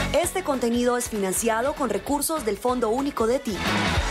Este contenido es financiado con recursos del Fondo Único de Ti.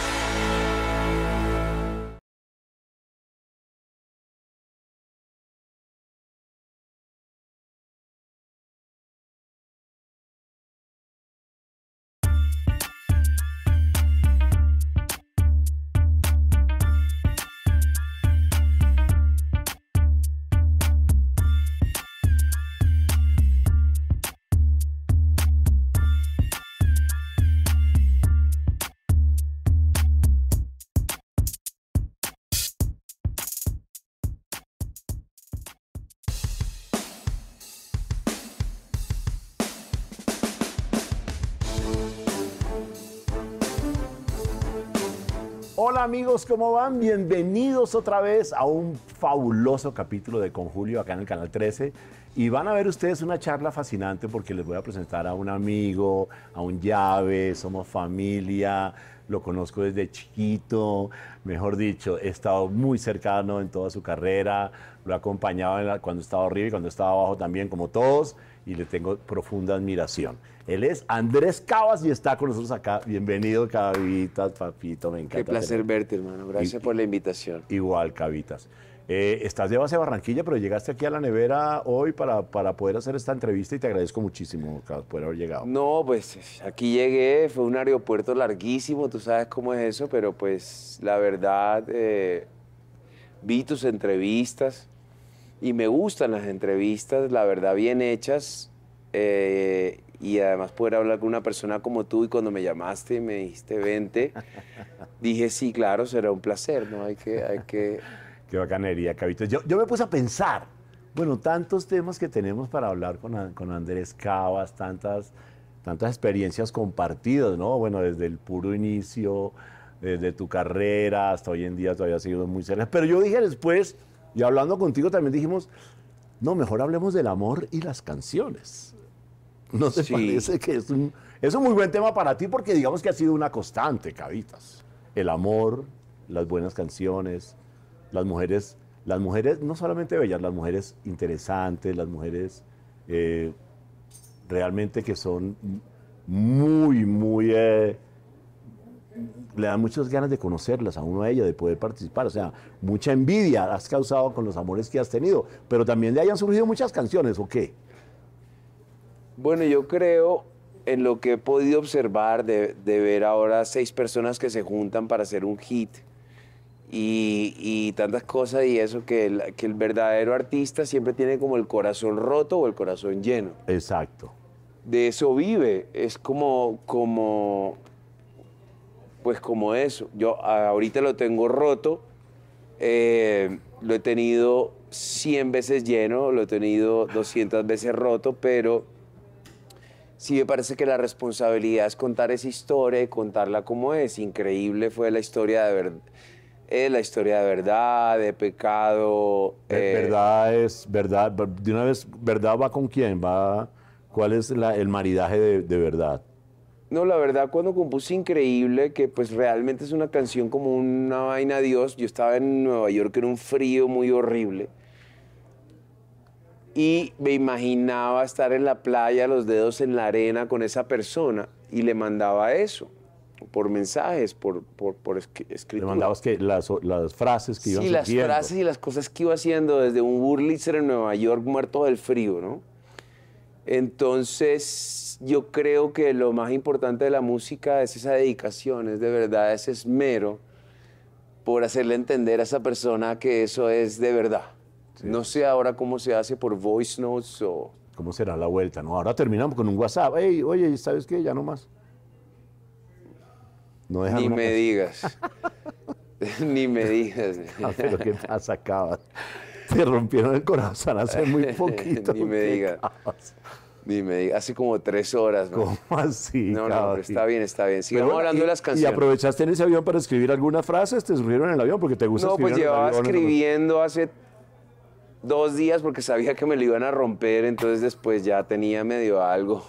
Hola amigos, ¿cómo van? Bienvenidos otra vez a un fabuloso capítulo de Con Julio acá en el Canal 13. Y van a ver ustedes una charla fascinante porque les voy a presentar a un amigo, a un llave, somos familia, lo conozco desde chiquito, mejor dicho, he estado muy cercano en toda su carrera, lo he acompañado cuando estaba arriba y cuando estaba abajo también, como todos, y le tengo profunda admiración. Él es Andrés Cavas y está con nosotros acá. Bienvenido, Cavitas, papito, me encanta. Qué placer verte, hermano. Gracias por la invitación. Igual, Cavitas. Estás de base a Barranquilla, pero llegaste aquí a la nevera hoy para poder hacer esta entrevista y te agradezco muchísimo, Cavas, por haber llegado. No, pues aquí llegué, fue un aeropuerto larguísimo, tú sabes cómo es eso, pero pues la verdad vi tus entrevistas y me gustan las entrevistas, la verdad, bien hechas. Y además poder hablar con una persona como tú, y cuando me llamaste y me dijiste vente, dije sí, claro, será un placer, ¿no? Hay que... Qué bacanería, Cavitas. Yo me puse a pensar, bueno, tantos temas que tenemos para hablar con Andrés Cavas, tantas experiencias compartidas, ¿no? Bueno, desde el puro inicio, desde tu carrera hasta hoy en día todavía ha sido muy seria. Pero yo dije después, y hablando contigo también dijimos, no, mejor hablemos del amor y las canciones. ¿No te parece que es un muy buen tema para ti? Porque digamos que ha sido una constante, Cavitas. El amor, las buenas canciones, las mujeres no solamente bellas, las mujeres interesantes, las mujeres realmente que son muy, le dan muchas ganas de conocerlas a uno a ella, de poder participar. O sea, mucha envidia has causado con los amores que has tenido, pero también de ahí han surgido muchas canciones, ¿o qué? Bueno, yo creo, en lo que he podido observar, de ver ahora 6 personas que se juntan para hacer un hit y tantas cosas y eso, que el verdadero artista siempre tiene como el corazón roto o el corazón lleno. Exacto. De eso vive, es como eso. Yo ahorita lo tengo roto, lo he tenido 100 veces lleno, lo he tenido 200 veces roto, pero sí me parece que la responsabilidad es contar esa historia y contarla como es. Increíble fue la historia de verdad, de pecado. Verdad es verdad. De una vez, ¿verdad va con quién? ¿Cuál es el maridaje de verdad? No, la verdad, cuando compuse Increíble, que pues realmente es una canción como una vaina a Dios, yo estaba en Nueva York en un frío muy horrible. Y me imaginaba estar en la playa, los dedos en la arena con esa persona, y le mandaba eso, por mensajes, por escritura. ¿Le mandabas que las frases que iban surgiendo? Sí, las frases y las cosas que iba haciendo desde un Wurlitzer en Nueva York muerto del frío, ¿no? Entonces, yo creo que lo más importante de la música es esa dedicación, es de verdad ese esmero por hacerle entender a esa persona que eso es de verdad. Sí. No sé ahora cómo se hace por voice notes o... ¿Cómo será la vuelta? No, ahora terminamos con un WhatsApp. Hey, oye, ¿sabes qué? Ya no más. No Ni me digas. Ni me digas. Pero ¿qué pasa, Cavas? Te rompieron el corazón hace muy poquito. Ni me digas. Ni me digas. Hace como 3 horas. ¿No? ¿Cómo así? No, pero está bien, está bien. Sigamos hablando de las canciones. ¿Y aprovechaste en ese avión para escribir algunas frases? ¿Te surgieron en el avión? Porque te gusta escribir en el avión. No, pues llevaba escribiendo hace 2 días porque sabía que me lo iban a romper, entonces después ya tenía medio algo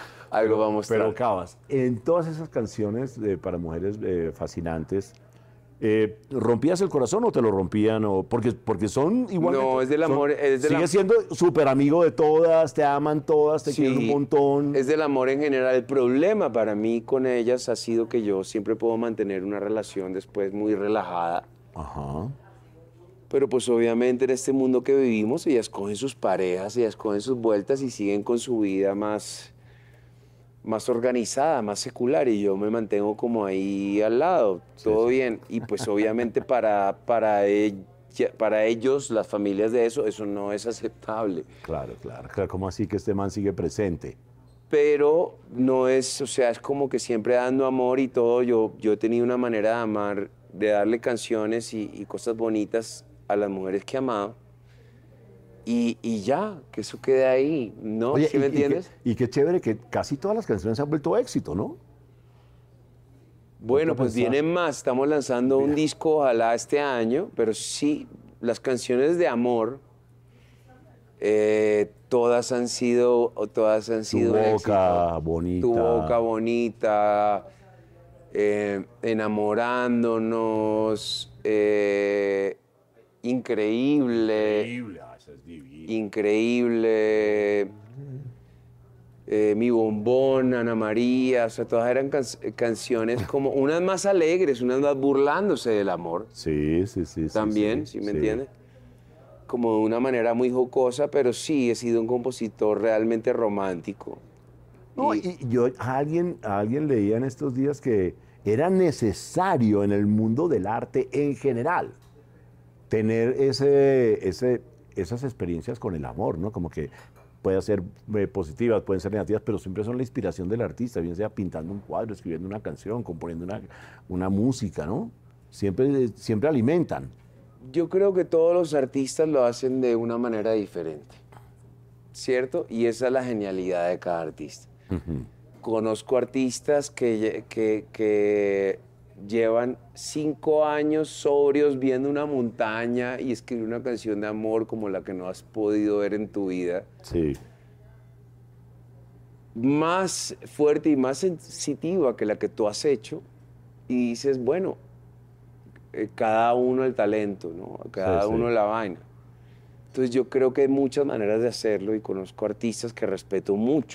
para mostrar. Pero Cavas, en todas esas canciones para mujeres fascinantes, ¿rompías el corazón o te lo rompían? Porque son igual. No, es del amor. Sigues siendo súper amigo de todas, te aman todas, te quieren un montón. Es del amor en general. El problema para mí con ellas ha sido que yo siempre puedo mantener una relación después muy relajada. Ajá. Pero pues obviamente en este mundo que vivimos, ellas cogen sus parejas, ellas cogen sus vueltas y siguen con su vida más organizada, más secular, y yo me mantengo como ahí al lado, todo bien. Y pues obviamente para ellos, las familias de eso no es aceptable. Claro. ¿Cómo así que este man sigue presente? Pero no es, o sea, es como que siempre dando amor y todo. Yo he tenido una manera de amar, de darle canciones y cosas bonitas a las mujeres que he amado. Y ya, que eso quede ahí, ¿no? Oye, ¿Sí me entiendes? Y qué chévere que casi todas las canciones se han vuelto éxito, ¿no? Bueno, pues vienen más. Estamos lanzando un disco, ojalá este año, pero sí, las canciones de amor, todas han sido Tu boca bonita. Tu boca bonita, enamorándonos, increíble. Eso es divino. Increíble. Mi bombón, Ana María, o sea, todas eran canciones como unas más alegres, unas más burlándose del amor. Sí. También, ¿sí me entiendes? Como de una manera muy jocosa, pero sí he sido un compositor realmente romántico. No, y yo a alguien leía en estos días que era necesario en el mundo del arte en general tener esas experiencias con el amor, ¿no? Como que pueden ser positivas, pueden ser negativas, pero siempre son la inspiración del artista, bien sea pintando un cuadro, escribiendo una canción, componiendo una música, ¿no? Siempre alimentan. Yo creo que todos los artistas lo hacen de una manera diferente, ¿cierto? Y esa es la genialidad de cada artista. Conozco artistas que llevan 5 años sobrios viendo una montaña y escribir una canción de amor como la que no has podido ver en tu vida. Sí. Más fuerte y más sensitiva que la que tú has hecho. Y dices, bueno, cada uno el talento, ¿no? Cada uno la vaina. Entonces yo creo que hay muchas maneras de hacerlo y conozco artistas que respeto mucho.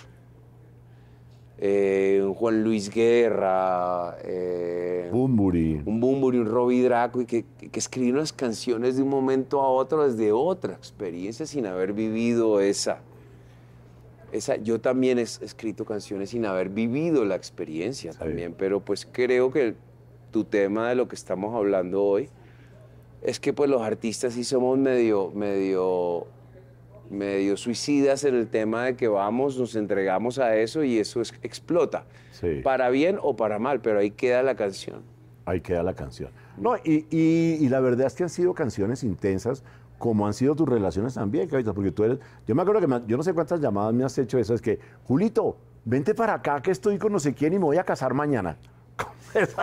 Juan Luis Guerra, Bunbury. un Bunbury, un Robbie Draco, y que escribe unas canciones de un momento a otro desde otra experiencia sin haber vivido esa. Yo también he escrito canciones sin haber vivido la experiencia también, pero pues creo que tu tema de lo que estamos hablando hoy es que pues los artistas sí somos medio suicidas en el tema de que nos entregamos a eso y eso explota. Sí. Para bien o para mal, pero ahí queda la canción. Ahí queda la canción. No, y la verdad es que han sido canciones intensas, como han sido tus relaciones también, Cavitas, porque tú eres... Yo me acuerdo que yo no sé cuántas llamadas me has hecho esas que, Julito, vente para acá que estoy con no sé quién y me voy a casar mañana. Eso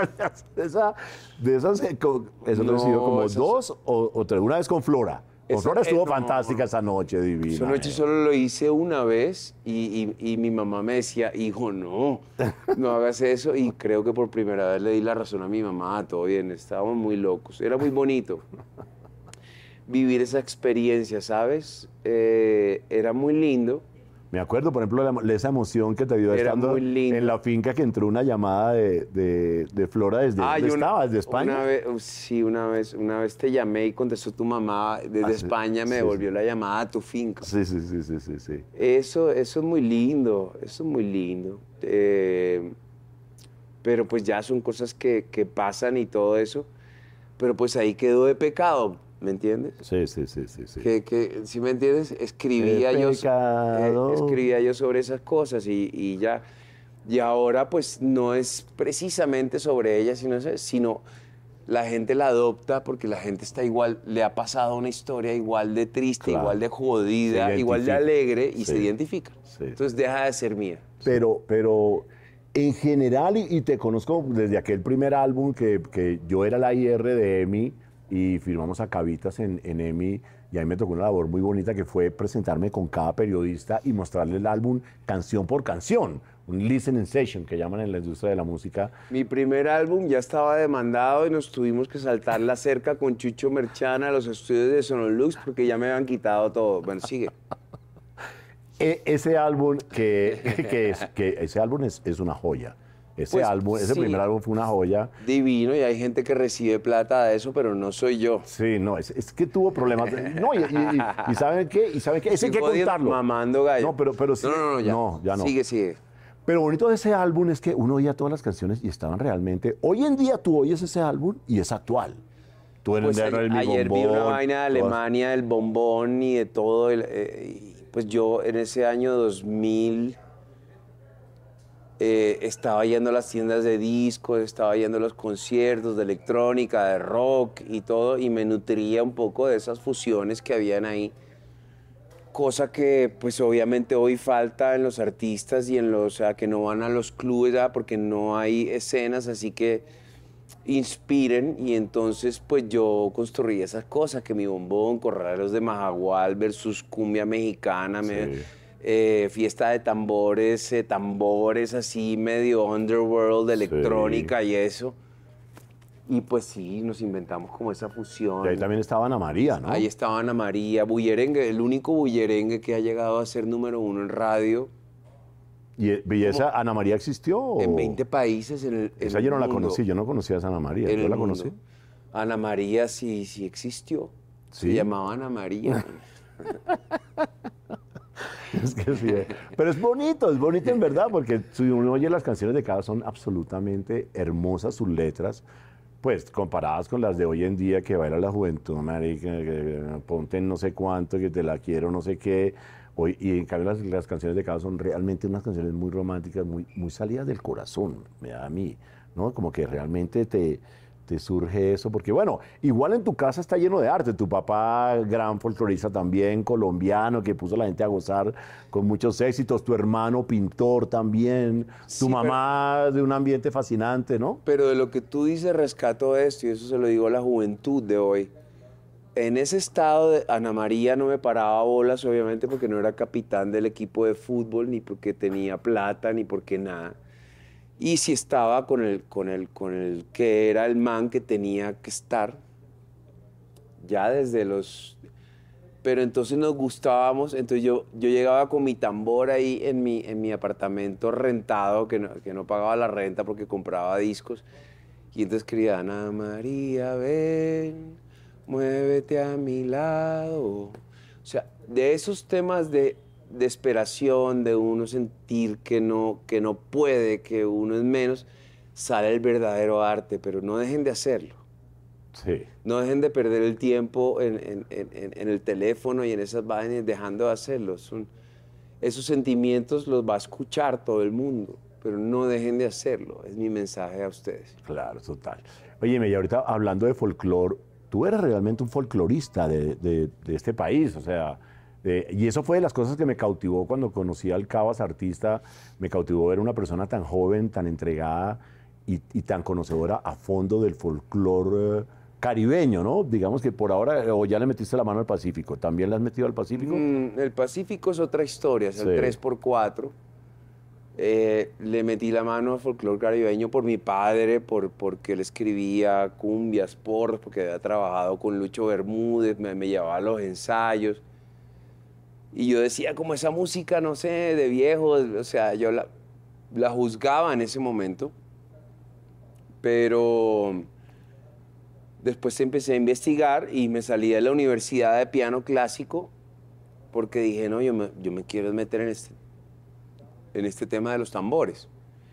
no, han sido como 2 o 3. Una vez con Flora. Con Flora estuvo fantástica esa noche, divina. Esa noche solo lo hice una vez y mi mamá me decía, hijo, no hagas eso. Y creo que por primera vez le di la razón a mi mamá, todo bien, estábamos muy locos. Era muy bonito vivir esa experiencia, ¿sabes? Era muy lindo. Me acuerdo, por ejemplo, de esa emoción que te dio estando en la finca, que entró una llamada de Flora desde ¿dónde estaba? ¿Desde España? Una vez te llamé y contestó tu mamá desde España, me devolvió la llamada a tu finca. Sí. Eso es muy lindo, pero pues ya son cosas que pasan y todo eso, pero pues ahí quedó de pecado. ¿Me entiendes? Sí. ¿Sí me entiendes? Escribía yo sobre esas cosas y ya. Y ahora pues no es precisamente sobre ellas, sino la gente la adopta porque la gente está igual, le ha pasado una historia igual de triste, igual de jodida, igual de alegre y se identifica. Sí. Entonces deja de ser mía. Pero en general, y te conozco desde aquel primer álbum que yo era la IR de EMI, y firmamos a Cavitas en EMI, y a mí me tocó una labor muy bonita que fue presentarme con cada periodista y mostrarle el álbum canción por canción, un listening session que llaman en la industria de la música. Mi primer álbum ya estaba demandado y nos tuvimos que saltar la cerca con Chucho Merchana a los estudios de Sonolux porque ya me habían quitado todo. Bueno, sigue. Ese álbum ese álbum es una joya. Ese Pues, álbum, ese sí. primer álbum fue una joya. Divino, y hay gente que recibe plata de eso, pero no soy yo. Sí, no, es que tuvo problemas. No, y ¿saben qué? ¿Y saben qué? Ese hay que Estoy contarlo. mamando gallo. No, pero sí. No, ya. No, ya no. Sigue. Pero bonito de ese álbum es que uno oía todas las canciones y estaban realmente. Hoy en día tú oyes ese álbum y es actual. Tú en Pues ayer vi una vaina de todas- Alemania, del bombón y de todo. Y pues yo en ese año 2000 estaba yendo a las tiendas de discos, estaba yendo a los conciertos de electrónica, de rock y todo, y me nutría un poco de esas fusiones que habían ahí. Cosa que pues obviamente hoy falta en los artistas y en los, o sea, que no van a los clubes ya porque no hay escenas, así que inspiren, y entonces pues yo construí esas cosas, que mi bombón, Corraleros de Majagual versus cumbia mexicana, fiesta de tambores, tambores así medio underworld, electrónica y eso. Y pues sí, nos inventamos como esa fusión. Y ahí también estaba Ana María, ¿no? Ahí estaba Ana María, bullerengue, el único bullerengue que ha llegado a ser número 1 en radio ¿Y esa Ana María existió? en o- 20 países en el Esa en yo no el la mundo. conocí, yo no conocía a esa Ana María. En ¿Yo el la mundo. conocí? Ana María sí existió. ¿Sí? Se llamaba Ana María. Es que sí, pero es bonito en verdad, porque si uno oye las canciones de Cava son absolutamente hermosas sus letras, pues comparadas con las de hoy en día que baila la juventud, marica, que ponte en no sé cuánto, que te la quiero, no sé qué. Hoy, y en cambio las canciones de Cava son realmente unas canciones muy románticas, muy salidas del corazón, me da a mí, ¿no? Como que realmente te surge eso, porque bueno, igual en tu casa está lleno de arte, tu papá, gran folclorista también, colombiano, que puso a la gente a gozar con muchos éxitos, tu hermano, pintor también, tu Sí, mamá de un ambiente fascinante, ¿no? Pero de lo que tú dices rescato esto, y eso se lo digo a la juventud de hoy. En ese estado de Ana María no me paraba bolas, obviamente, porque no era capitán del equipo de fútbol, ni porque tenía plata, ni porque nada. Y si estaba con el que era el man que tenía que estar, ya desde los... Pero entonces nos gustábamos, entonces yo llegaba con mi tambor ahí en mi apartamento rentado, que no pagaba la renta porque compraba discos, y entonces quería, Ana María, ven, muévete a mi lado. O sea, de esos temas de desesperación, de uno sentir que no puede, que uno es menos, sale el verdadero arte, pero no dejen de hacerlo. Sí. No dejen de perder el tiempo en el teléfono y en esas vainas dejando de hacerlo. Esos sentimientos los va a escuchar todo el mundo, pero no dejen de hacerlo. Es mi mensaje a ustedes. Claro, total. Óyeme, y ahorita hablando de folclore, tú eres realmente un folclorista de este país, o sea, y eso fue de las cosas que me cautivó cuando conocí al Cabas artista, me cautivó ver una persona tan joven, tan entregada y tan conocedora a fondo del folclore caribeño, ¿no? Digamos que por ahora, o ya le metiste la mano al Pacífico, ¿también le has metido al Pacífico? El Pacífico es otra historia, es el Sí. 3x4. Le metí la mano al folclore caribeño por mi padre, porque él escribía cumbias, porros, porque había trabajado con Lucho Bermúdez, me llevaba a los ensayos. Y yo decía, como esa música, no sé, de viejos, o sea, yo la juzgaba en ese momento. Pero después empecé a investigar y me salí de la Universidad de Piano Clásico porque dije, no, yo me quiero meter en este tema de los tambores.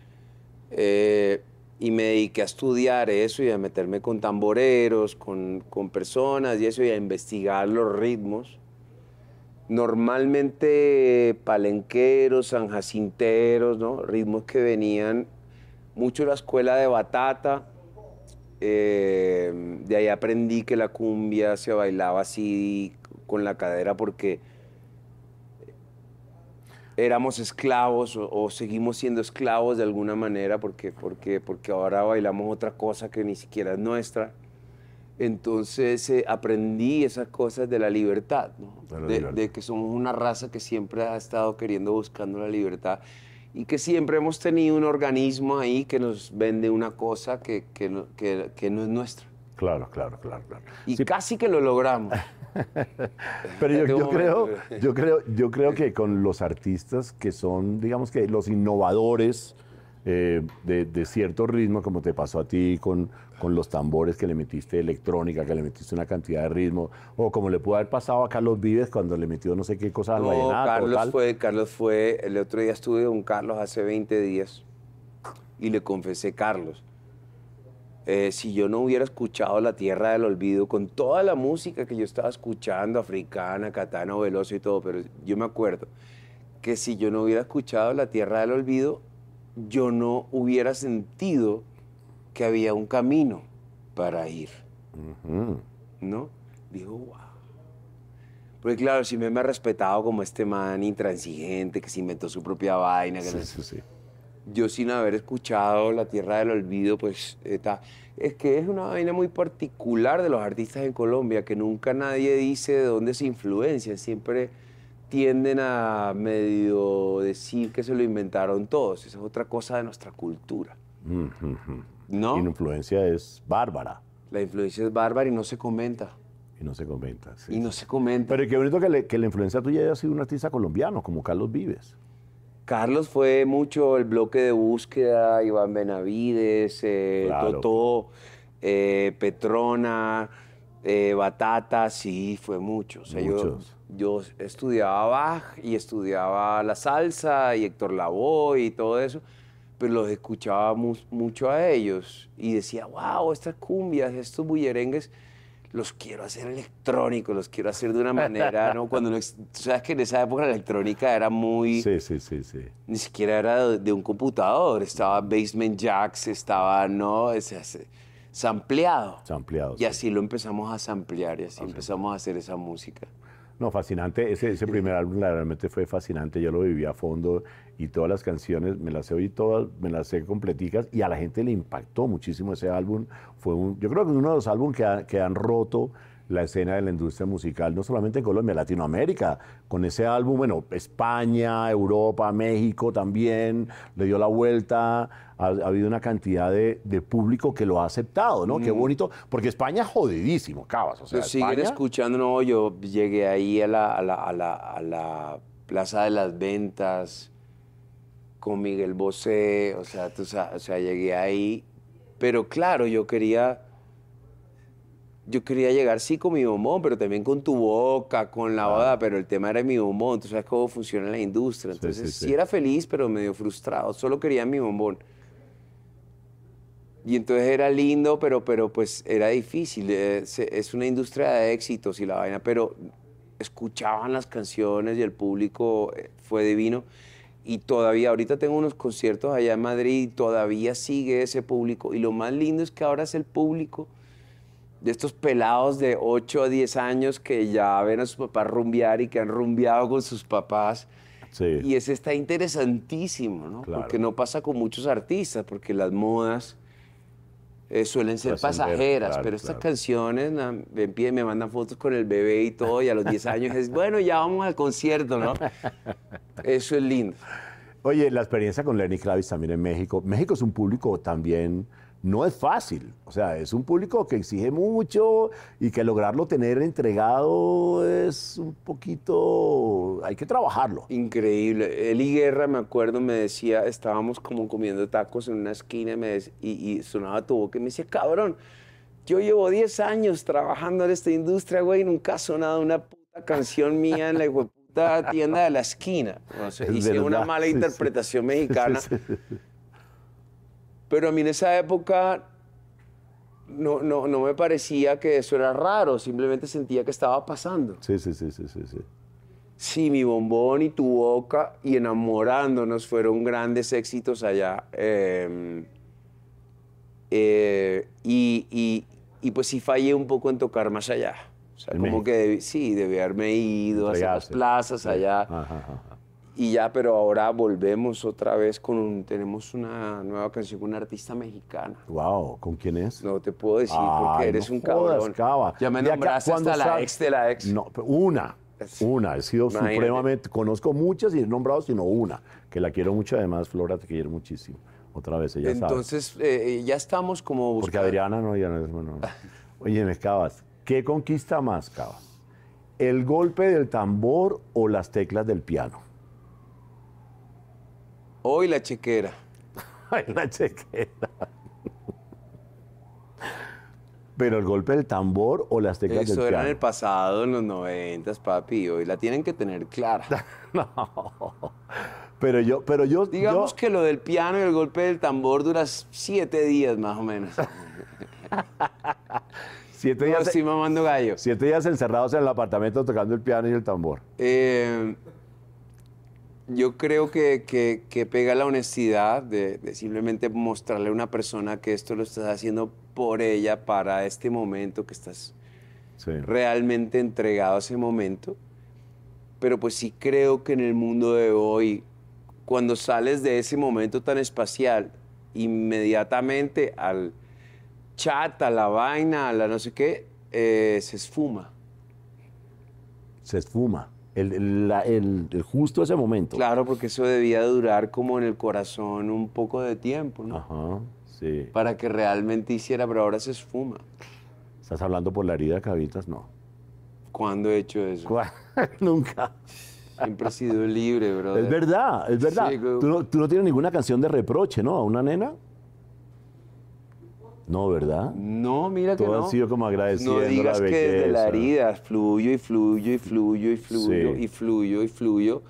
Y me dediqué a estudiar eso y a meterme con tamboreros, con personas y eso, y a investigar los ritmos. Normalmente palenqueros, sanjacinteros, ¿no? Ritmos que venían mucho de la escuela de batata. De ahí aprendí que la cumbia se bailaba así con la cadera porque éramos esclavos o seguimos siendo esclavos de alguna manera porque ahora bailamos otra cosa que ni siquiera es nuestra. Entonces aprendí esas cosas de la libertad, ¿no? De que somos una raza que siempre ha estado queriendo, buscando la libertad y que siempre hemos tenido un organismo ahí que nos vende una cosa que no es nuestra. Claro. Y Sí, casi que lo logramos. pero Este yo creo que con los artistas que son, digamos que los innovadores de cierto ritmo, como te pasó a ti con los tambores que le metiste electrónica, que le metiste una cantidad de ritmo, o como le pudo haber pasado a Carlos Vives cuando le metió no sé qué cosa al vallenato. Carlos fue, el otro día estuve con Carlos hace 20 días y le confesé, Carlos, si yo no hubiera escuchado La Tierra del Olvido, con toda la música que yo estaba escuchando, africana, Caetano Veloso y todo, pero yo me acuerdo que si yo no hubiera escuchado La Tierra del Olvido, yo no hubiera sentido que había un camino para ir, ¿no? Digo, wow. Porque claro, si me ha respetado como este man intransigente, que se inventó su propia vaina, que Sí. yo sin haber escuchado La Tierra del Olvido, pues es que es una vaina muy particular de los artistas en Colombia, que nunca nadie dice de dónde se influencian, siempre tienden a medio decir que se lo inventaron todos. Esa es otra cosa de nuestra cultura, ¿no? Y la influencia es bárbara. La influencia es bárbara y no se comenta. Y no se comenta. Sí, Y no se comenta. Pero qué bonito que la influencia tuya haya sido un artista colombiano, como Carlos Vives. Carlos fue mucho el bloque de búsqueda, Iván Benavides, Claro. Totó, Petrona, Batata, sí, fue mucho. O sea, Muchos. yo estudiaba Bach y estudiaba la salsa y Héctor Lavoe y todo eso, pero los escuchaba mucho a ellos y decía, wow, estas cumbias, estos bullerengues, los quiero hacer electrónicos, los quiero hacer de una manera, ¿no? Cuando tú sabes que en esa época la electrónica era muy... Sí. Ni siquiera era de un computador, estaba Basement Jacks, estaba, ¿no? Sampleado. Sampleado, Y sí. así lo empezamos a samplear y así empezamos a hacer esa música. No, fascinante. Ese primer álbum realmente fue fascinante. Yo lo viví a fondo y todas las canciones me las oí todas, me las sé completicas y a la gente le impactó muchísimo ese álbum. Yo creo que es uno de los álbumes que han roto la escena de la industria musical, no solamente en Colombia, Latinoamérica. Con ese álbum, bueno, España, Europa, México también le dio la vuelta. Ha habido una cantidad de público que lo ha aceptado, ¿no? Qué bonito, porque España es jodidísimo, Cabas. O sea, Lo siguen España, escuchando, no, yo llegué ahí a la Plaza de las Ventas con Miguel Bosé, o sea, llegué ahí, pero claro, yo quería llegar sí con mi bombón, pero también con Tu Boca, con La Boda, pero el tema era mi bombón, tú sabes cómo funciona la industria, entonces sí era feliz, pero medio frustrado, solo quería mi bombón. Y entonces era lindo, pero pues era difícil. Es una industria de éxitos y la vaina, pero escuchaban las canciones y el público fue divino. Y todavía, ahorita tengo unos conciertos allá en Madrid y todavía sigue ese público. Y lo más lindo es que ahora es el público de estos pelados de 8 a 10 años que ya ven a sus papás rumbear y que han rumbeado con sus papás. Sí. Y ese está interesantísimo, ¿no? Claro. Porque no pasa con muchos artistas, porque las modas suelen ser Trascender, pasajeras, claro, pero estas claro. canciones me mandan fotos con el bebé y todo, y a los 10 años es, bueno, ya vamos al concierto, ¿no? Eso es lindo. Oye, la experiencia con Lenny Kravitz también en México. México es un público también, no es fácil. O sea, es un público que exige mucho y que lograrlo tener entregado es un poquito, hay que trabajarlo. Increíble. Eli Guerra, me acuerdo, me decía, estábamos como comiendo tacos en una esquina y sonaba Tu Boca y me decía, cabrón, yo llevo 10 años trabajando en esta industria, güey, y nunca ha sonado una puta canción mía en la puta tienda de la esquina. O sea, Es hice verdad, una mala sí, sí. interpretación mexicana. Sí. Pero a mí en esa época no me parecía que eso era raro, simplemente sentía que estaba pasando. Sí. Sí, Mi Bombón y Tu Boca y Enamorándonos fueron grandes éxitos allá. Y pues sí fallé un poco en tocar más allá. O sea, ¿En como México? que sí, debí haberme ido a hacer las Entregarse. plazas Sí. allá. Ajá. Y ya, pero ahora volvemos otra vez tenemos una nueva canción con una artista mexicana. Wow, ¿con quién es? No te puedo decir Ay, porque eres no un jodas, cabrón. Cava. Ya me De acá, nombraste ¿cuándo hasta la sale? ex de la ex. No, una. He sido Imagínate. supremamente, conozco muchas y he nombrado, sino una, que la quiero mucho, además, Flora, te quiero muchísimo. Otra vez, ella sabe. Entonces, ya estamos como Porque buscando. Adriana no, ya no es bueno. Oye, me Cabas, ¿qué conquista más, Cabas? ¿El golpe del tambor o las teclas del piano? Hoy la chequera. Ay, la chequera. ¿Pero el golpe del tambor o las teclas del Eso era en piano? el pasado, en los 90, papi. Hoy la tienen que tener clara. No. Pero yo... Digamos yo- que lo del piano y el golpe del tambor dura 7 días más o menos. 7 No días, estoy mamando gallo. 7 días encerrados en el apartamento tocando el piano y el tambor. Yo creo que pega la honestidad de simplemente mostrarle a una persona que esto lo estás haciendo por ella, para este momento, que estás Sí. realmente entregado a ese momento. Pero pues sí creo que en el mundo de hoy, cuando sales de ese momento tan espacial, inmediatamente al chat, a la vaina, a la no sé qué, se esfuma. Se esfuma. El justo ese momento. Claro, porque eso debía durar como en el corazón un poco de tiempo, ¿no? Ajá, sí. Para que realmente hiciera, pero ahora se esfuma. ¿Estás hablando por la herida, Cavitas? No. ¿Cuándo he hecho eso? Nunca. Siempre he sido libre, brother. Es verdad, es verdad. Sí, Tú no tienes ninguna canción de reproche, ¿no? ¿A una nena? No, ¿verdad? No, mira que Todo no. ha sido como agradeciendo No digas la que desde la belleza. herida fluyo y fluyo y fluyo y fluyo Sí. y fluyo y fluyo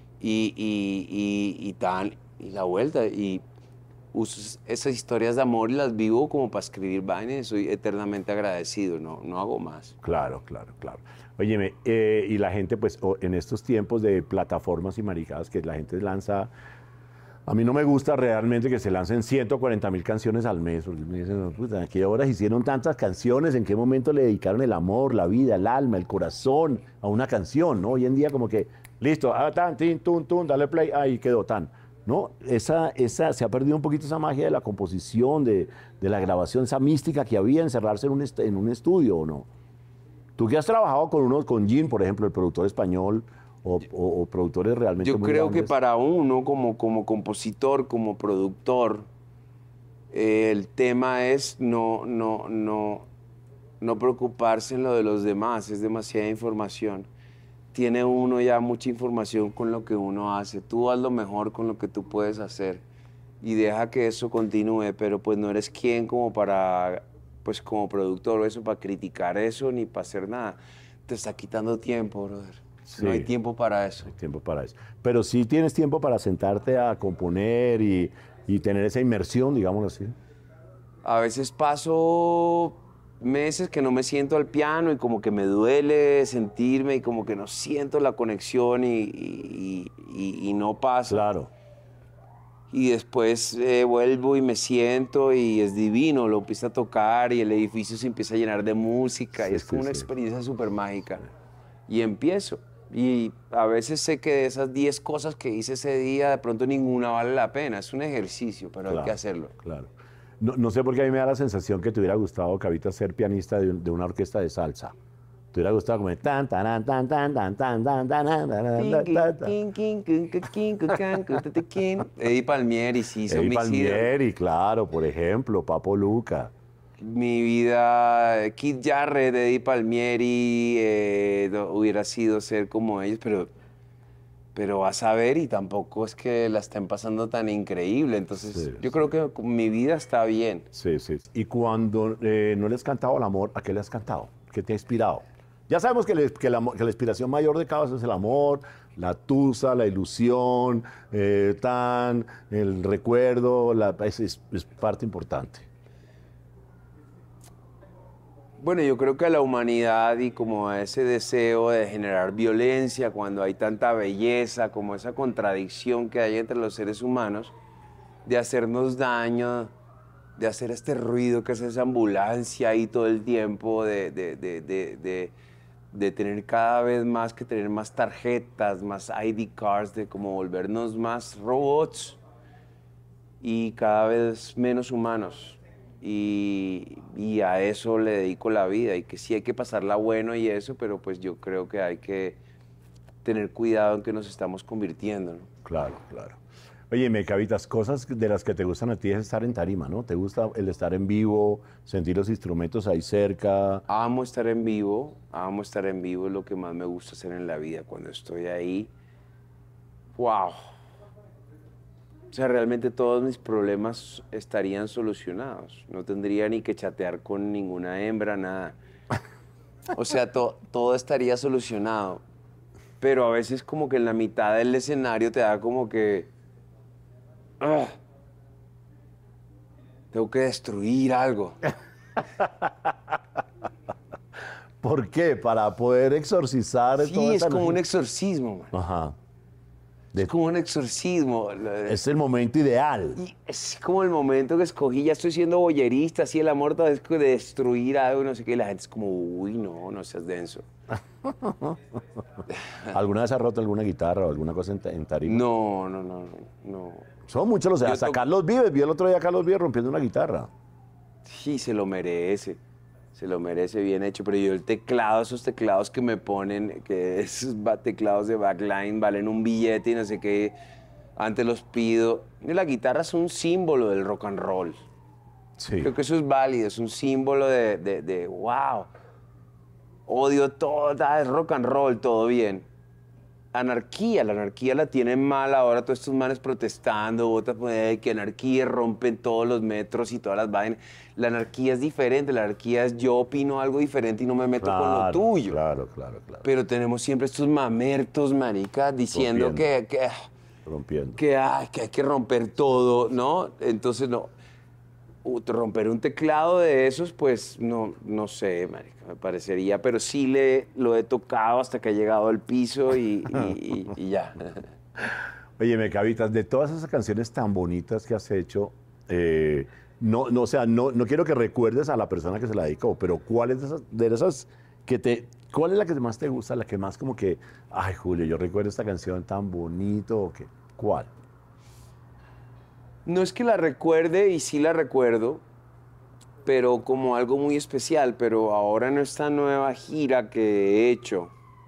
y tal, y la vuelta. Y uso esas historias de amor y las vivo como para escribir vainas y soy eternamente agradecido, no hago más. Claro, claro, claro. Óyeme, y la gente, pues, en estos tiempos de plataformas y maricadas que la gente lanza, a mí no me gusta realmente que se lancen 140.000 canciones al mes, porque me dicen, "No, puta, ¿a qué horas hicieron tantas canciones? ¿En qué momento le dedicaron el amor, la vida, el alma, el corazón a una canción? ¿No? Hoy en día como que, listo, tan, tin, tun, tun, dale play, ahí quedó tan. ¿No? Se ha perdido un poquito esa magia de la composición, de la grabación, esa mística que había encerrarse en un estudio, ¿o no? Tú que has trabajado con Jim, por ejemplo, el productor español, o productores realmente Yo muy creo que grandes. para uno como compositor, como productor, el tema es no preocuparse en lo de los demás, es demasiada información. Tiene uno ya mucha información con lo que uno hace. Tú haz lo mejor con lo que tú puedes hacer y deja que eso continúe, pero pues no eres quien como para, pues como productor o eso, para criticar eso ni para hacer nada. Te está quitando tiempo, brother. Sí. No hay tiempo para eso. Hay tiempo para eso. Pero sí tienes tiempo para sentarte a componer y tener esa inmersión, digámoslo así. A veces paso meses que no me siento al piano y como que me duele sentirme y como que no siento la conexión y no pasa. Claro. Y después vuelvo y me siento y es divino, lo empiezo a tocar y el edificio se empieza a llenar de música y Sí, es como sí, una sí. experiencia súper mágica. Y empiezo. Y a veces sé que de esas 10 cosas que hice ese día, de pronto ninguna vale la pena. Es un ejercicio, pero hay que hacerlo. Claro. No sé por qué a mí me da la sensación que te hubiera gustado, Cavita, ser pianista de una orquesta de salsa. Te hubiera gustado como tan, tan, tan, tan, tan, tan, tan, tan, tan, tan, tan. Eddie Palmieri, sí, son Eddie mis ídolos. Palmieri, claro, por ejemplo, Papo Luca. Mi vida, Keith Jarrett, Eddie Palmieri, hubiera sido ser como ellos, pero vas a ver y tampoco es que la estén pasando tan increíble. Entonces, Sí, yo creo que mi vida está bien. Sí, sí. Y cuando no le has cantado al amor, ¿a qué le has cantado? ¿Qué te ha inspirado? Ya sabemos que la inspiración mayor de Cabas es el amor, la tusa, la ilusión, el recuerdo, es parte importante. Bueno, yo creo que a la humanidad y como a ese deseo de generar violencia cuando hay tanta belleza, como esa contradicción que hay entre los seres humanos, de hacernos daño, de hacer este ruido que es esa ambulancia ahí todo el tiempo, de de tener cada vez más que tener más tarjetas, más ID cards, de como volvernos más robots y cada vez menos humanos. Y a eso le dedico la vida, y que sí hay que pasarla bueno y eso, pero pues yo creo que hay que tener cuidado en que nos estamos convirtiendo, ¿no? Claro, claro. Oye, Mecavitas, cosas de las que te gustan a ti es estar en tarima, ¿no? ¿Te gusta el estar en vivo, sentir los instrumentos ahí cerca? Amo estar en vivo, es lo que más me gusta hacer en la vida. Cuando estoy ahí, wow. O sea, realmente todos mis problemas estarían solucionados. No tendría ni que chatear con ninguna hembra, nada. O sea, todo estaría solucionado. Pero a veces como que en la mitad del escenario te da como que... tengo que destruir algo. ¿Por qué? Para poder exorcizar Sí, toda es esa como un energía. exorcismo, man. Ajá. Es como un exorcismo. Es el momento ideal. Y es como el momento que escogí, ya estoy siendo boyerista, así el amor tal vez que destruir algo, no sé qué, y la gente es como, uy, no seas denso. ¿Alguna vez has roto alguna guitarra o alguna cosa en tarima? No. Son muchos los... Yo Hasta to- Carlos Vives, vi el otro día a Carlos Vives rompiendo una guitarra. Sí, se lo merece bien hecho, pero yo el teclado, esos teclados que me ponen, que esos teclados de backline valen un billete y no sé qué, antes los pido. Y la guitarra es un símbolo del rock and roll. Sí. Creo que eso es válido, es un símbolo de wow, odio todo, es rock and roll, todo bien. La anarquía la tienen mal ahora, todos estos manes protestando, votas que anarquía, rompen todos los metros y todas las vainas. La anarquía es diferente, la anarquía es yo opino algo diferente y no me meto con lo tuyo. Claro. Pero tenemos siempre estos mamertos, maricas, diciendo Rompiendo. que Rompiendo. que hay que romper todo, ¿no? Entonces, no. Romper un teclado de esos, pues, no sé, marica, me parecería, pero sí lo he tocado hasta que ha llegado al piso y ya. Oye, Mecavitas, de todas esas canciones tan bonitas que has hecho, o sea, no quiero que recuerdes a la persona que se la dedicó, pero ¿cuál es cuál es la que más te gusta, la que más como que, ay, Julio, yo recuerdo esta canción tan bonito, o qué? ¿Cuál? No es que la recuerde, y sí la recuerdo, pero como algo muy especial. Pero ahora en esta nueva gira que he hecho,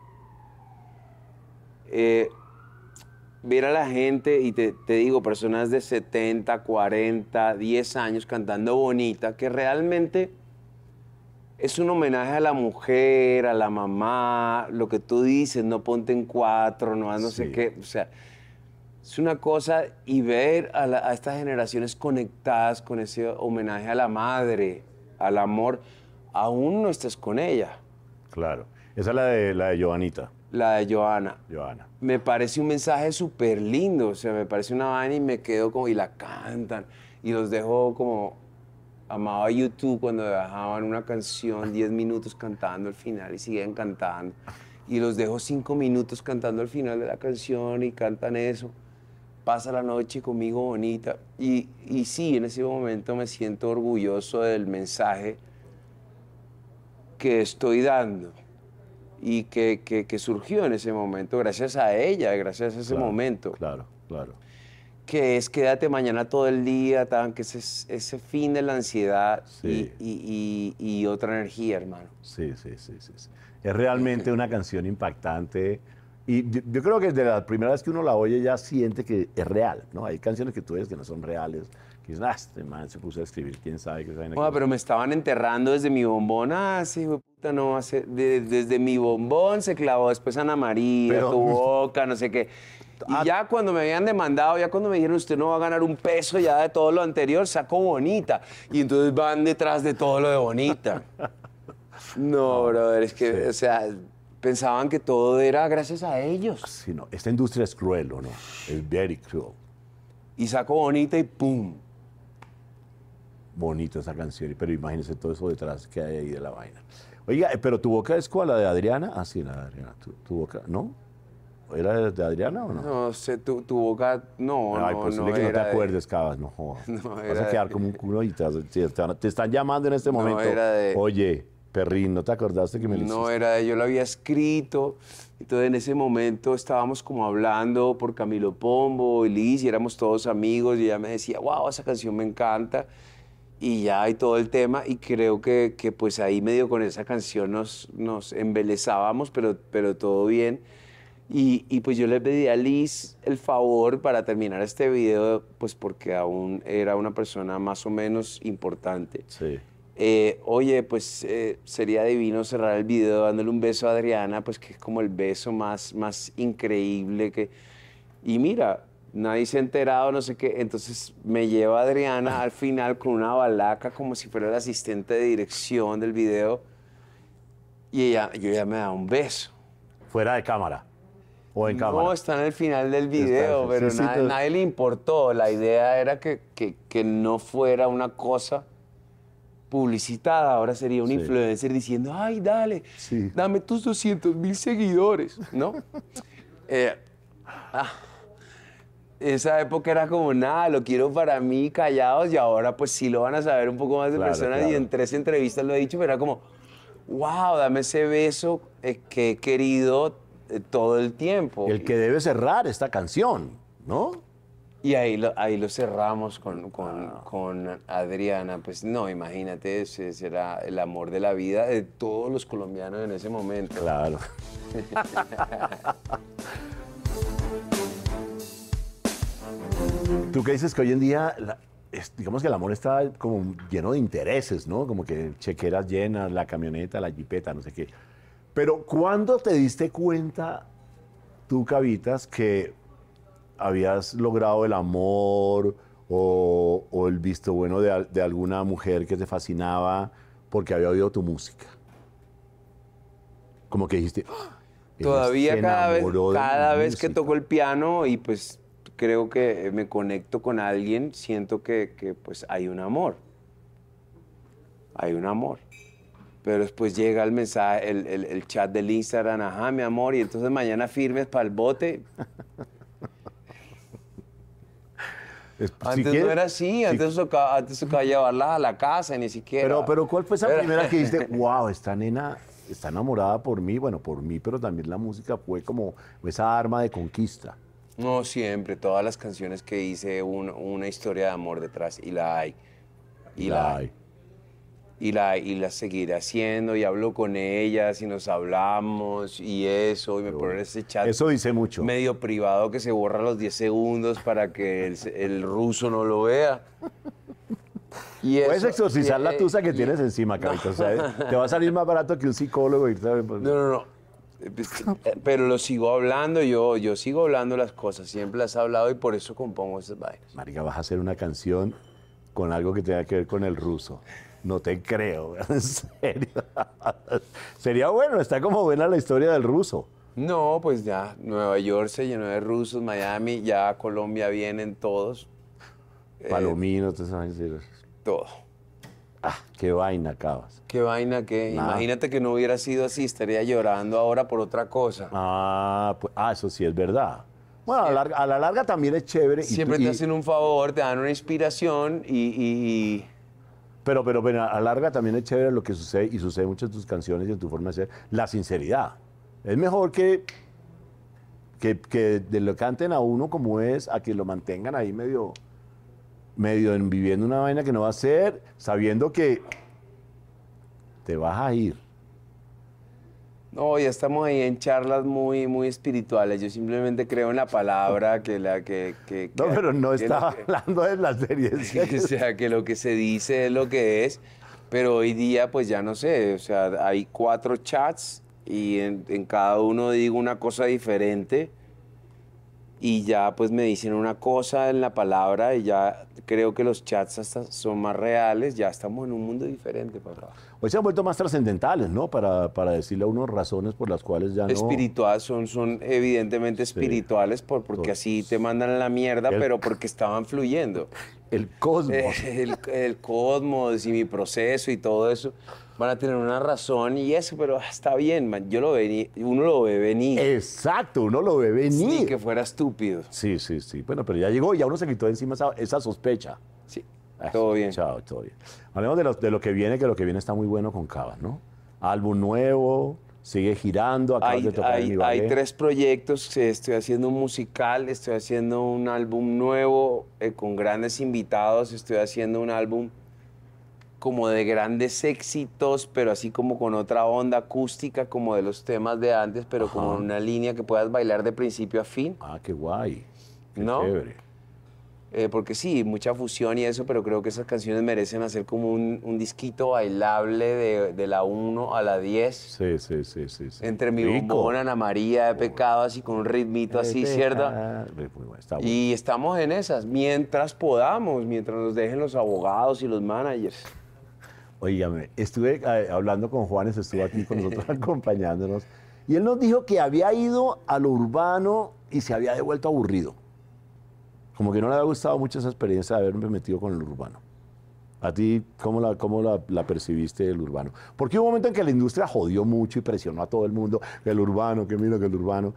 ver a la gente, y te digo, personas de 70, 40, 10 años cantando bonita, que realmente es un homenaje a la mujer, a la mamá, lo que tú dices, no ponte en cuatro, no sé Sí. qué, o sea... Es una cosa, y ver a estas generaciones conectadas con ese homenaje a la madre, al amor, aún no estás con ella, Claro. Esa es la de Joanita. la de Johanna. Johanna. Me parece un mensaje súper lindo, o sea, me parece una vaina y me quedo como, y la cantan, y los dejo como, amaba YouTube cuando dejaban una canción 10 minutos cantando al final y siguen cantando, y los dejo 5 minutos cantando al final de la canción y cantan eso. Pasa la noche conmigo bonita. Y sí, en ese momento me siento orgulloso del mensaje que estoy dando y que surgió en ese momento, gracias a ella, gracias a ese Claro, momento. Claro. Que es quédate mañana todo el día, que ese fin de la ansiedad Sí. y otra energía, hermano. Sí. Es realmente una canción impactante. Y yo creo que desde la primera vez que uno la oye ya siente que es real, ¿no? Hay canciones que tú ves que no son reales, que dicen, este man se puso a escribir, quién sabe qué sabe. Bueno, pero me estaban enterrando desde mi bombón. Sí, hijo de puta, no, desde mi bombón se clavó, después Ana María, Pero- tu boca, no sé qué. Y ya cuando me habían demandado, ya cuando me dijeron, usted no va a ganar un peso ya de todo lo anterior, sacó Bonita. Y entonces van detrás de todo lo de Bonita. No, brother, es que, sí. o sea, pensaban que todo era gracias a ellos. Sí, no, esta industria es cruel, ¿o no? Es very cruel. Y sacó Bonita y ¡pum! Bonita esa canción, pero imagínese todo eso detrás que hay ahí de la vaina. Oiga, pero tu boca es cuál, la de Adriana? Ah, sí, la de Adriana. Tu boca, ¿no? ¿Era de Adriana o no? No sé, tu boca, no, Ay, no, posible no que no te era de- acuerdes, Cabas, no jodas. No, Vas era a quedar de- como un culo y te están llamando en este No, momento. era de- Oye, Perrín, ¿no te acordaste que me lo No, hiciste? era yo lo había escrito. Entonces en ese momento estábamos como hablando por Camilo Pombo y Liz y éramos todos amigos y ella me decía, wow, esa canción me encanta. Y ya, y todo el tema, y creo que pues ahí medio con esa canción nos embelezábamos, pero todo bien. Y pues yo le pedí a Liz el favor para terminar este video, pues porque aún era una persona más o menos importante. Sí. Oye, pues sería divino cerrar el video dándole un beso a Adriana, pues que es como el beso más increíble que... Y mira, nadie se ha enterado, no sé qué, entonces me lleva Adriana al final con una balaca como si fuera el asistente de dirección del video y ella me da un beso. ¿Fuera de cámara o en cámara? No, está en el final del video, Está, pero sí, sí, todo. nadie le importó. La idea era que no fuera una cosa publicitada. Ahora sería un Sí. influencer diciendo, ay, dale, Sí. dame tus 200,000 seguidores, ¿no? Esa época era como, nada, lo quiero para mí, callados, y ahora pues sí lo van a saber un poco más de Claro, personas, claro. y en 3 entrevistas lo he dicho, pero era como, wow, dame ese beso que he querido todo el tiempo. El que debe cerrar esta canción, ¿no? Y ahí lo cerramos con Adriana. Pues no, imagínate, ese era el amor de la vida de todos los colombianos en ese momento. Claro. Tú qué dices que hoy en día, digamos que el amor está como lleno de intereses, ¿no? Como que chequeras llenas, la camioneta, la jipeta, no sé qué. Pero ¿cuándo te diste cuenta, tú, Cavitas, que habías logrado el amor o el visto bueno de alguna mujer que te fascinaba porque había oído tu música? Como que dijiste, "Ah, ella Todavía se cada enamoró de mi vez que música". toco el piano y pues creo que me conecto con alguien, siento que pues hay un amor. Hay un amor. Pero después llega el mensaje, el chat del Instagram, ajá, mi amor, y entonces mañana firmes para el bote. Si Antes quieres- no era así, antes tocaba llevarla a la casa, ni siquiera. Pero ¿cuál fue esa Era- primera que dijiste, wow, esta nena está enamorada por mí? Bueno, por mí, pero también la música fue como esa arma de conquista. No siempre, todas las canciones que hice, una historia de amor detrás, y la hay. Y la hay. Y la seguiré haciendo, y hablo con ellas, y nos hablamos, y eso, y me ponen ese chat Eso dice mucho. medio privado que se borra a los 10 segundos para que el ruso no lo vea. Y Puedes eso- exorcizar la tusa que y- tienes encima, Carito. O sea, te va a salir más barato que un psicólogo irte a... No. Pero lo sigo hablando, yo sigo hablando las cosas, siempre las he hablado y por eso compongo esas vainas. Marica, vas a hacer una canción con algo que tenga que ver con el ruso. No te creo, en serio. Sería bueno, está como buena la historia del ruso. No, pues ya, Nueva York se llenó de rusos, Miami, ya a Colombia vienen todos, Palomino, te sabes decir. todo. Ah, qué vaina acabas. Qué vaina que, Nada. imagínate que no hubiera sido así, estaría llorando ahora por otra cosa. Eso sí es verdad. Bueno, a la larga también es chévere. Siempre te hacen un favor, te dan una inspiración Pero a la larga también es chévere lo que sucede, y sucede mucho en tus canciones y en tu forma de ser, la sinceridad. Es mejor que de lo canten a uno como es, a que lo mantengan ahí medio viviendo una vaina que no va a ser, sabiendo que te vas a ir. No, ya estamos ahí en charlas muy espirituales. Yo simplemente creo en la palabra No, pero no que estaba lo que- hablando de las series. o sea, que lo que se dice es lo que es. Pero hoy día, pues ya no sé. O sea, hay 4 chats y en cada uno digo una cosa diferente. Y ya pues me dicen una cosa en la palabra y ya creo que los chats hasta son más reales. Ya estamos en un mundo diferente, papá. Hoy se han vuelto más trascendentales, ¿no? Para decirle a uno razones por las cuales ya no... Espiritual, son evidentemente espirituales porque así te mandan a la mierda, pero porque estaban fluyendo. El cosmos. El cosmos y mi proceso y todo eso van a tener una razón y eso, pero está bien, man, uno lo ve venir. Exacto, uno lo ve venir. Ni que fuera estúpido. Sí. Bueno, pero ya llegó, ya uno se quitó de encima esa sospecha. Sí, Eso, todo bien. Chao, todo bien. Hablemos de lo que viene, que lo que viene está muy bueno con Cabas, ¿no? álbum nuevo, sigue girando, acabas de tocar en Ibagué. Hay 3 proyectos, estoy haciendo un musical, estoy haciendo un álbum nuevo con grandes invitados, estoy haciendo un álbum como de grandes éxitos, pero así como con otra onda acústica, como de los temas de antes, pero como en una línea que puedas bailar de principio a fin. Ah, qué guay, qué ¿No? chévere. Porque sí, mucha fusión y eso, pero creo que esas canciones merecen hacer como un disquito bailable de la 1 a la 10. Sí. Entre mi Rico. bombón, Ana María, de Pecado, así con un ritmito así, ¿cierto? Muy bueno, está bueno. Y estamos en esas, mientras podamos, mientras nos dejen los abogados y los managers. Oígame, estuve hablando con Juanes, estuvo aquí con nosotros acompañándonos, y él nos dijo que había ido a lo urbano y se había devuelto aburrido. Como que no le había gustado mucho esa experiencia de haberme metido con el urbano. ¿A ti cómo la percibiste el urbano? Porque hubo un momento en que la industria jodió mucho y presionó a todo el mundo, que el urbano, que mira que el urbano.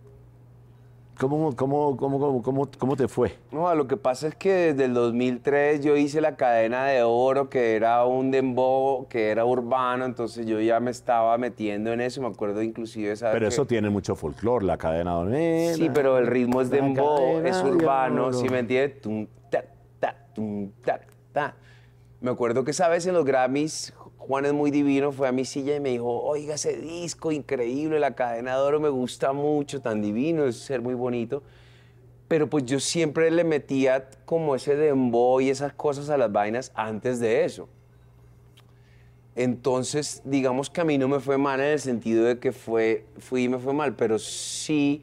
¿Cómo te fue? No, lo que pasa es que desde el 2003 yo hice la Cadena de Oro, que era un dembow, que era urbano, entonces yo ya me estaba metiendo en eso, me acuerdo inclusive, ¿sabes? Pero eso tiene mucho folclore, la cadena de... Sí, pero el ritmo es dembow, es urbano, de ¿sí me entiendes? Tum, ta, ta, tum, ta, ta. Me acuerdo que esa vez en los Grammys, Juan es muy divino, fue a mi silla y me dijo, oiga, ese disco increíble, la Cadena de Oro me gusta mucho, tan divino, es ser muy bonito. Pero pues yo siempre le metía como ese dembow y esas cosas a las vainas antes de eso. Entonces, digamos que a mí no me fue mal en el sentido de que fui y me fue mal, pero sí,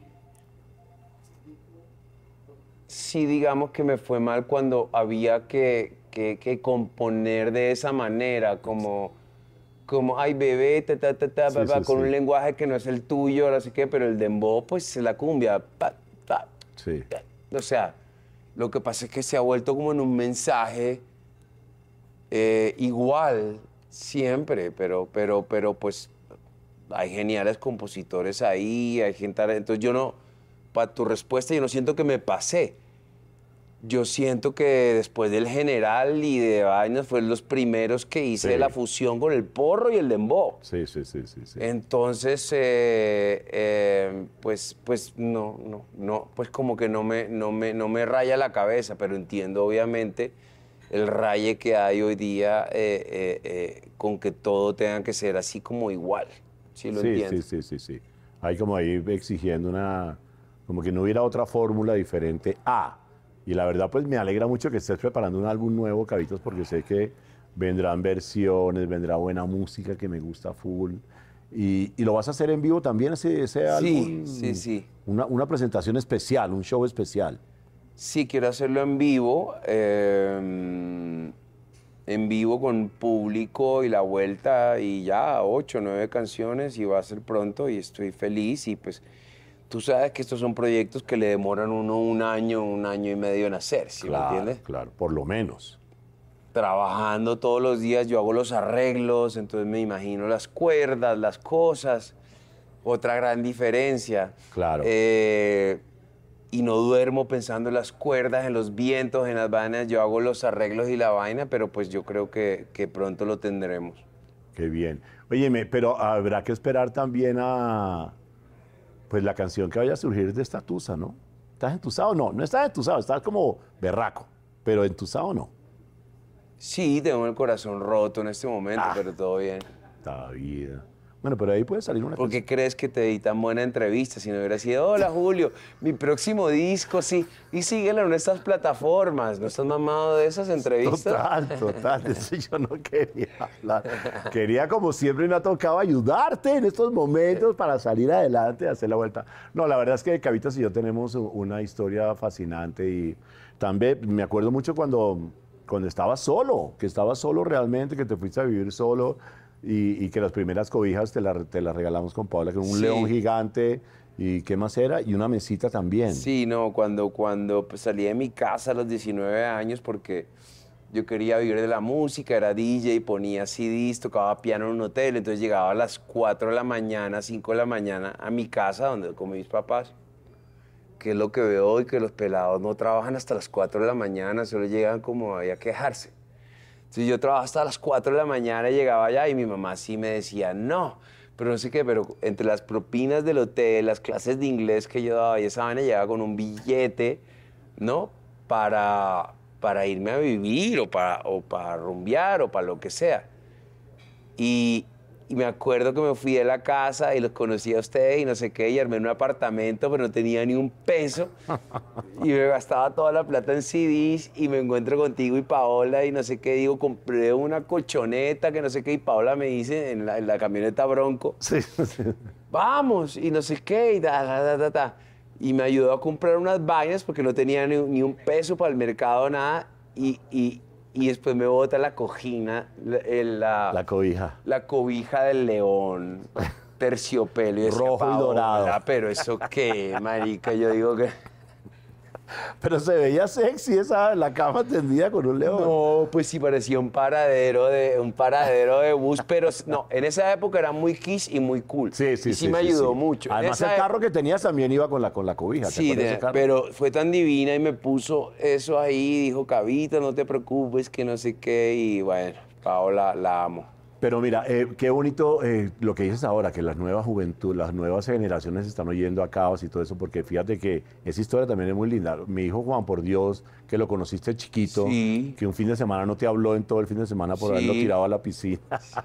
digamos que me fue mal cuando había que componer de esa manera, como ay bebé, con un lenguaje que no es el tuyo, no sé qué, pero el dembow, pues es la cumbia, Sí. O sea, lo que pasa es que se ha vuelto como en un mensaje igual siempre, pero pues hay geniales compositores ahí, hay gente, entonces yo no, para tu respuesta, yo no siento que me pasé. Yo siento que después del General y de vainas fueron los primeros que hice la fusión con el porro y el dembow. Sí. Entonces, pues no, pues como que no me raya la cabeza, pero entiendo obviamente el raye que hay hoy día con que todo tenga que ser así como igual. ¿Sí lo entiendes? Sí. Hay como ahí exigiendo como que no hubiera otra fórmula diferente a. Y la verdad, pues me alegra mucho que estés preparando un álbum nuevo, Cabitos, porque sé que vendrán versiones, vendrá buena música que me gusta full. Y lo vas a hacer en vivo también, ese álbum. Sí. Una presentación especial, un show especial. Sí, quiero hacerlo en vivo con público y la vuelta y ya 8 o 9 canciones y va a ser pronto y estoy feliz y pues tú sabes que estos son proyectos que le demoran uno un año y medio en hacer, ¿sí me entiendes? Claro, por lo menos. Trabajando todos los días, yo hago los arreglos, entonces me imagino las cuerdas, las cosas, otra gran diferencia. Claro. Y no duermo pensando en las cuerdas, en los vientos, en las vainas, yo hago los arreglos y la vaina, pero pues yo creo que pronto lo tendremos. Qué bien. Óyeme, pero habrá que esperar también a pues la canción que vaya a surgir de esta tusa, ¿no? ¿Estás entusado? No estás entusado, estás como berraco, pero entusado no. Sí, tengo el corazón roto en este momento, pero todo bien. Esta vida. Bueno, pero ahí puede salir una ¿Por qué canción. crees que te di tan buena entrevista? Si no hubiera sido, hola Julio, mi próximo disco, sí. Y síguelo en estas plataformas. ¿No estás mamado de esas entrevistas? Total, de eso yo no quería hablar. Quería, como siempre, me ha tocado ayudarte en estos momentos para salir adelante y hacer la vuelta. No, la verdad es que Cabitos y yo tenemos una historia fascinante y también me acuerdo mucho cuando estabas solo, que estabas solo realmente, que te fuiste a vivir solo y que las primeras cobijas te las regalamos con Paula, que era un león gigante. ¿Y qué más era? Y una mesita también. Sí, no, cuando pues, salí de mi casa a los 19 años porque yo quería vivir de la música, era DJ, ponía CDs, tocaba piano en un hotel, entonces llegaba a las 4 de la mañana, 5 de la mañana a mi casa donde con mis papás, que es lo que veo hoy, que los pelados no trabajan hasta las 4 de la mañana, solo llegan como ahí a quejarse. Entonces yo trabajaba hasta las 4 de la mañana, llegaba allá y mi mamá sí me decía, no, pero no sé qué, pero entre las propinas del hotel, las clases de inglés que yo daba y esa vaina llegaba con un billete, ¿no? Para irme a vivir o para rumbear o para lo que sea. Y me acuerdo que me fui de la casa y los conocí a ustedes y no sé qué, y armé un apartamento, pero no tenía ni un peso. Y me gastaba toda la plata en CDs y me encuentro contigo y Paola y no sé qué. Digo, compré una colchoneta que no sé qué, y Paola me dice en la camioneta Bronco, Sí, sí. vamos, y no sé qué, y ta. Y me ayudó a comprar unas vainas porque no tenía ni un peso para el mercado, nada. Y después me bota la cojina, La cobija. la cobija del león, terciopelo. Y decía, Rojo y "Paola, dorado". pero eso qué, marica, yo digo que... Pero se veía sexy la cama tendida con un león. No, pues sí parecía un paradero de bus, pero no, en esa época era muy kitsch y muy cool. Sí, sí, y sí me ayudó mucho. En Además, esa el carro que tenías también iba con la cobija. ¿te Sí, acuerdas de ese carro? pero fue tan divina y me puso eso ahí, dijo, Cavita, no te preocupes, que no sé qué, y bueno, Paola, la amo. Pero mira, qué bonito lo que dices ahora, que las nuevas juventud, las nuevas generaciones están oyendo a Caos y todo eso, porque fíjate que esa historia también es muy linda. Mi hijo Juan, por Dios, que lo conociste chiquito, Sí. que un fin de semana no te habló en todo el fin de semana por Sí. haberlo tirado a la piscina.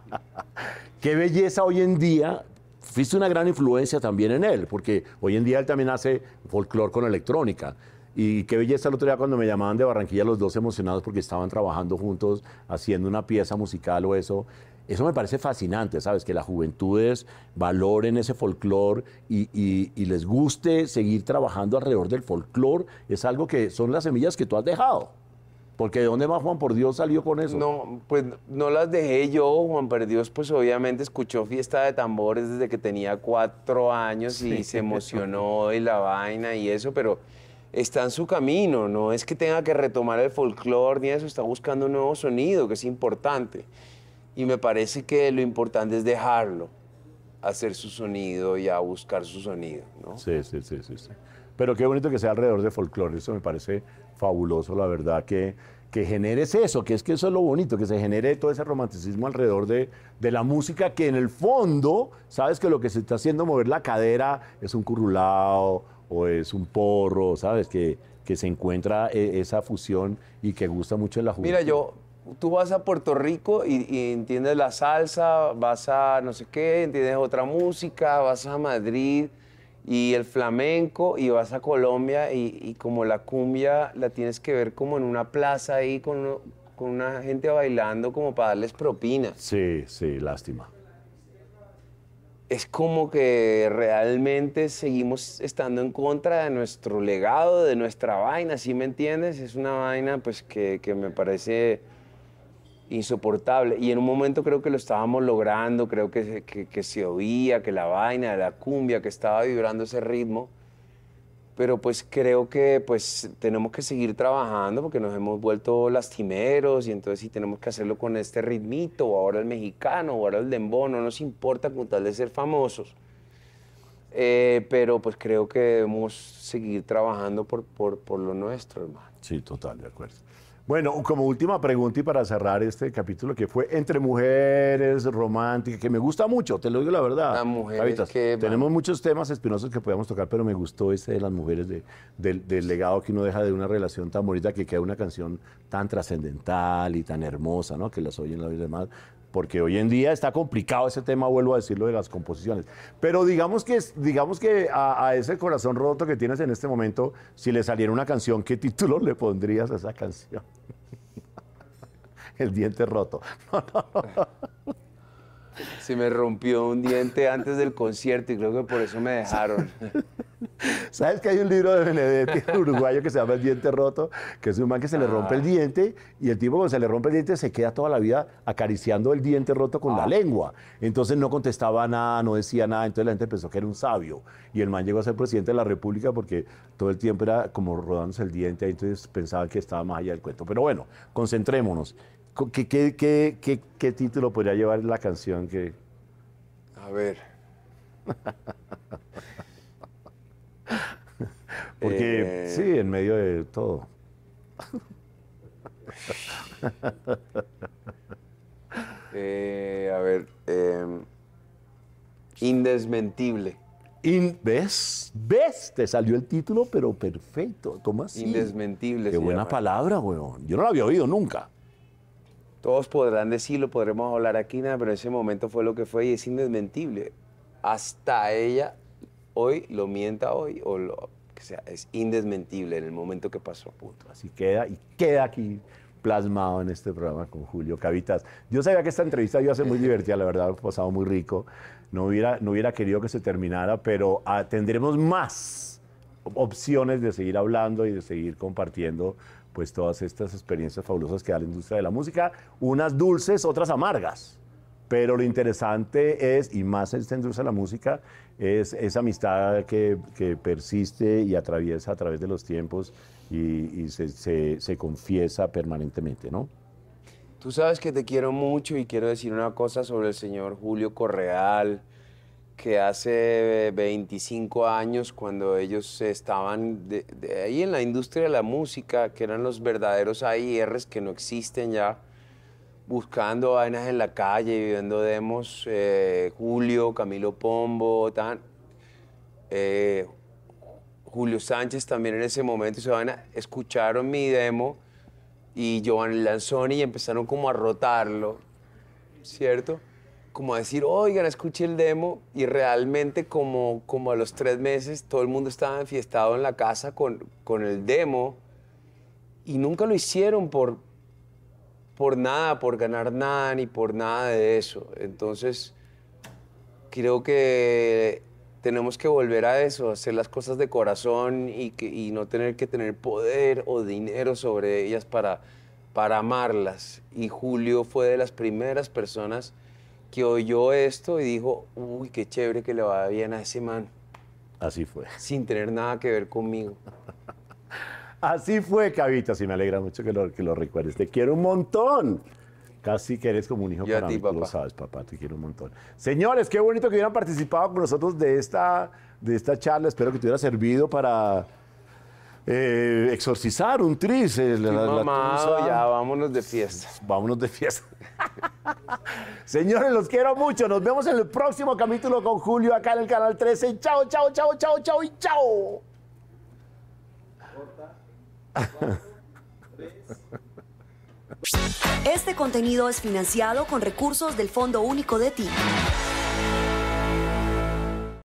Qué belleza hoy en día. Fuiste una gran influencia también en él, porque hoy en día él también hace folclore con electrónica. Y qué belleza el otro día cuando me llamaban de Barranquilla los dos emocionados porque estaban trabajando juntos haciendo una pieza musical o eso. Eso me parece fascinante, ¿sabes? Que las juventudes valoren ese folclore y les guste seguir trabajando alrededor del folclore. Es algo que son las semillas que tú has dejado. Porque ¿de dónde más Juan por Dios salió con eso? No, pues no las dejé yo, Juan Perdios, pues obviamente escuchó Fiesta de Tambores desde que tenía 4 años y se emocionó y la vaina y eso, pero está en su camino, no es que tenga que retomar el folclore ni eso, está buscando un nuevo sonido, que es importante. Y me parece que lo importante es dejarlo, hacer su sonido y a buscar su sonido, ¿no? Sí. Pero qué bonito que sea alrededor de folclore, eso me parece fabuloso, la verdad, que generes eso, que eso es lo bonito, que se genere todo ese romanticismo alrededor de la música, que en el fondo, sabes que lo que se está haciendo mover la cadera es un currulao o es un porro, sabes, que se encuentra esa fusión y que gusta mucho en la juventud. Mira, tú vas a Puerto Rico y entiendes la salsa, vas a no sé qué, entiendes otra música, vas a Madrid y el flamenco y vas a Colombia y como la cumbia la tienes que ver como en una plaza ahí con una gente bailando como para darles propina. Sí, lástima. Es como que realmente seguimos estando en contra de nuestro legado, de nuestra vaina, ¿sí me entiendes? Es una vaina pues que me parece insoportable. Y en un momento creo que lo estábamos logrando, creo que se oía, que la vaina de la cumbia, que estaba vibrando ese ritmo. Pero pues creo que pues tenemos que seguir trabajando porque nos hemos vuelto lastimeros y entonces sí tenemos que hacerlo con este ritmito, o ahora el mexicano, o ahora el dembow, no nos importa con tal de ser famosos. Pero pues creo que debemos seguir trabajando por lo nuestro, hermano. Sí, total, de acuerdo. Bueno, como última pregunta y para cerrar este capítulo, que fue entre mujeres, romántica, que me gusta mucho, te lo digo la verdad. Las mujeres Cavitas, que, tenemos muchos temas espinosos que podemos tocar, pero me gustó ese de las mujeres, del legado que uno deja de una relación tan bonita, que queda una canción tan trascendental y tan hermosa, ¿no? Que las oyen y demás. Porque hoy en día está complicado ese tema, vuelvo a decirlo, de las composiciones. Pero digamos que a ese corazón roto que tienes en este momento, si le saliera una canción, ¿qué título le pondrías a esa canción? El diente roto. Se me rompió un diente antes del concierto y creo que por eso me dejaron. ¿Sabes que hay un libro de Benedetti, uruguayo, que se llama El diente roto? Que es un man que se le rompe el diente y el tipo cuando se le rompe el diente se queda toda la vida acariciando el diente roto con la lengua. Entonces no contestaba nada, no decía nada, entonces la gente pensó que era un sabio. Y el man llegó a ser presidente de la República porque todo el tiempo era como rodándose el diente, entonces pensaban que estaba más allá del cuento. Pero bueno, concentrémonos. ¿Qué título podría llevar la canción que...? A ver. Porque, sí, en medio de todo. A ver, indesmentible. ¿Ves? ¿Ves? Te salió el título, pero perfecto. ¿Cómo así? Indesmentible. Qué se buena llama. palabra, weón. Yo no la había oído nunca. Todos podrán decirlo, podremos hablar aquí, nada, pero en ese momento fue lo que fue y es indesmentible. Hasta ella hoy lo mienta hoy o lo que sea, es indesmentible en el momento que pasó. Punto. Así queda y queda aquí plasmado en este programa con Julio Cavitas. Yo sabía que esta entrevista iba a ser muy divertida, la verdad, pasado muy rico. No hubiera querido que se terminara, pero tendremos más opciones de seguir hablando y de seguir compartiendo pues todas estas experiencias fabulosas que da la industria de la música, unas dulces, otras amargas. Pero lo interesante es, y más en esta industria de la música, es esa amistad que persiste y atraviesa a través de los tiempos y se confiesa permanentemente, ¿no? Tú sabes que te quiero mucho y quiero decir una cosa sobre el señor Julio Correal, que hace 25 años, cuando ellos estaban de ahí en la industria de la música, que eran los verdaderos AIRs que no existen ya, buscando vainas en la calle, viviendo demos, Julio, Camilo Pombo, Julio Sánchez también en ese momento, escucharon mi demo y Giovanni Lanzoni y empezaron como a rotarlo, ¿cierto? Como a decir, oigan, escuché el demo, y realmente como a los 3 meses todo el mundo estaba enfiestado en la casa con el demo y nunca lo hicieron por nada, por ganar nada, ni por nada de eso. Entonces, creo que tenemos que volver a eso, hacer las cosas de corazón y no tener que tener poder o dinero sobre ellas para amarlas. Y Julio fue de las primeras personas que oyó esto y dijo, uy, qué chévere que le va bien a ese man. Así fue. Sin tener nada que ver conmigo. Así fue, Cavitas, y me alegra mucho que lo recuerdes. Te quiero un montón. Casi que eres como un hijo Yo a para ti, mí, tú lo papá. sabes, papá, te quiero un montón. Señores, qué bonito que hubieran participado con nosotros de esta charla. Espero que te hubiera servido para exorcizar un tris. Estoy mamado, ya vámonos de fiesta. Vámonos de fiesta. Señores, los quiero mucho. Nos vemos en el próximo capítulo con Julio acá en el Canal 13. Chao, chao, chao, chao, chao y chao. Este contenido es financiado con recursos del Fondo Único de Ti.